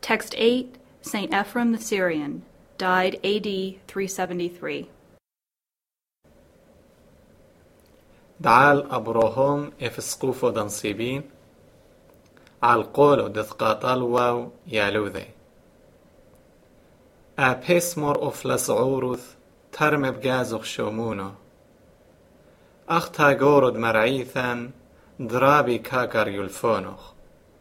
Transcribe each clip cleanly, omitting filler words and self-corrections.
Text 8, St. Ephrem the Syrian, died AD 373. دعال أبروهم إفسقوفو دنصيبين عالقولو دثقاطال واو يالوذي أبيسمور أفلس عوروث ترم بجازوخ شومونو أختا جورد مرعيثا درابي كاكر يلفونوخ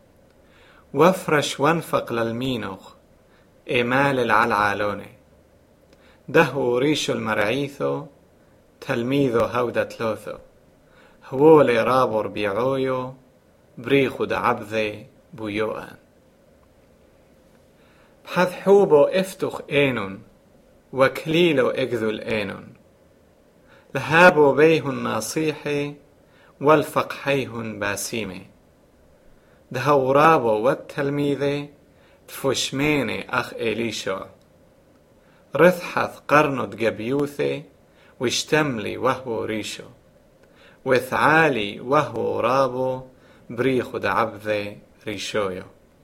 وفرش وانفق للمينوخ إمال العلعالوني دهو ريشو المرعيثو تلميذو هودة تلوثو هوولي رابور بيعويو بريخو دعبذي بويوان بحث حوبو افتخ اينون وكليلو اكذو الاينون لهابو بيهن ناصيحي والفقحيهن باسيمي دهو رابو والتلميذي تفشميني أخ إليشو رثحث قرنو دقبيوثي واشتملي وهو ريشو وثعالي وهو رابو بريخو دعبذي ريشويو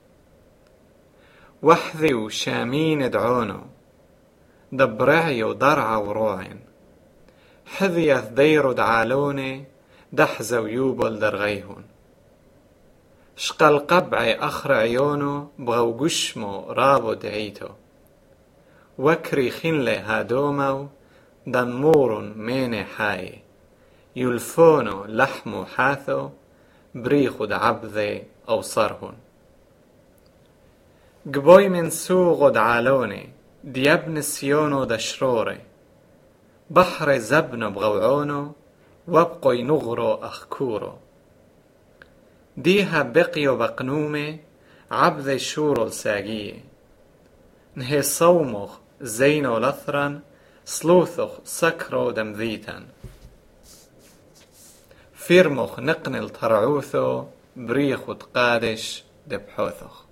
وحذي وشامين دعونو دبرعيو ضرع وروعين حذيث ديرو دعالوني دحزو يوبل درغيهون شقل قبعي أخر عيونو بغو قشمو رابو دعيتو وكري خنلي هادومو دنمور ميني حاي يلفونو لحمو حاثو بريخو دعبذي أو صرهن قبوي من سوغو دعالوني ديابن سيونو دشروري بحر زبنو بغوعونو وابقوي نغرو أخكورو ديها بقيو بقنومي عبذي شورو الساقية نهي صومخ زينو لثرا سلوثخ سكرو دمذيتا فيرمخ نقنل ترعوثو بريخو تقادش دبحوثخ